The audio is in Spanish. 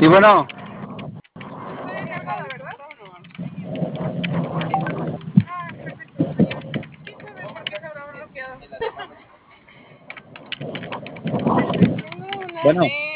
Sí, bueno. Soy encargada, ¿verdad? Ah, perfecto, señor. ¿Quién sabe por qué se habrá bloqueado? Tengo una Bueno. de